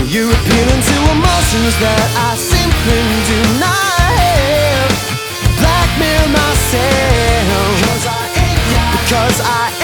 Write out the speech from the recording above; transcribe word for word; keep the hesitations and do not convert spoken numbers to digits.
You're appealing to emotions that I simply do not have. Blackmail myself, because I ain't yours, because I